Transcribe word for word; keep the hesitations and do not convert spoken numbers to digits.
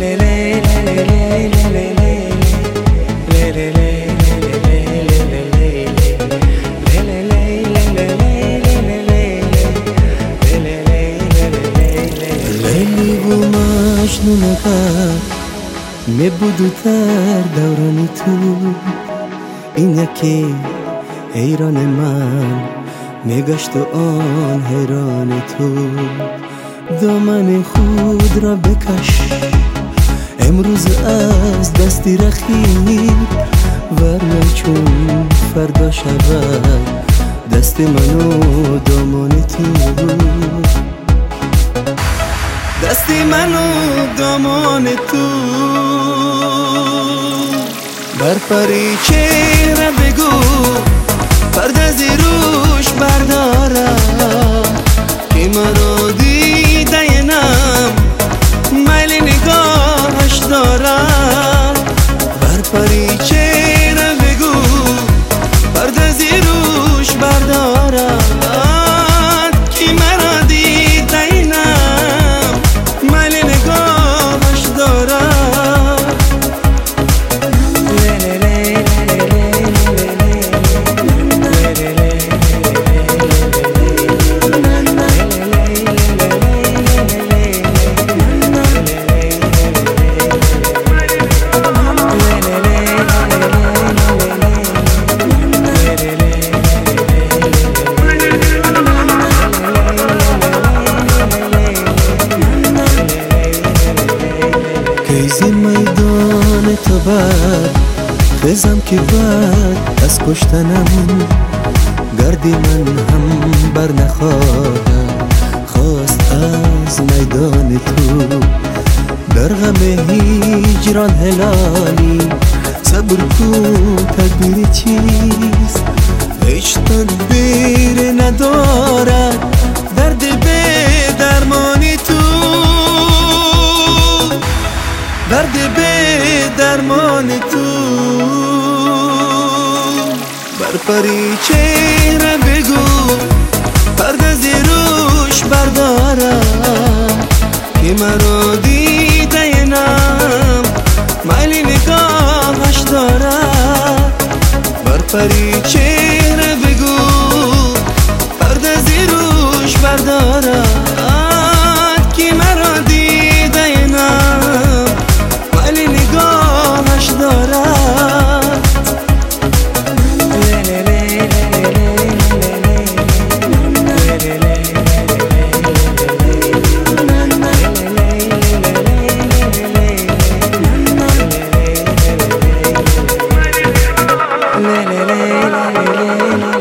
می بود در دوران تو این یکی حیران من میگشت و آن حیران تو دامن خود را بکش امروز از دستی رخیر ورنه چون فردا شود دست من و دامان تو دستی من و دامان تو بر پری چهره بگو پرده زیروش بردارم که مرا دیده نم میل نگاهش دارم بر پری چهره بگو پرده زیروش بردارم که مرا دیده نم میل نگاهش دارم کیزی میدان تو بر خزم که بعد از کشتنم گردی من هم بر نخواهم خواست از میدان تو در غم هجران هلالی صبر کن تدبیر چیست هیچ تدبیر ندارد درد به درمانی تو درد به درمان تو بر پری چهره بگو پرده زیروش بردارم که مرا دیده نم میل نگاهش دارم بر پری چهره بگو پرده زیروش بردارم که مرا دیده نم میل نگاهش دارم la la la la la la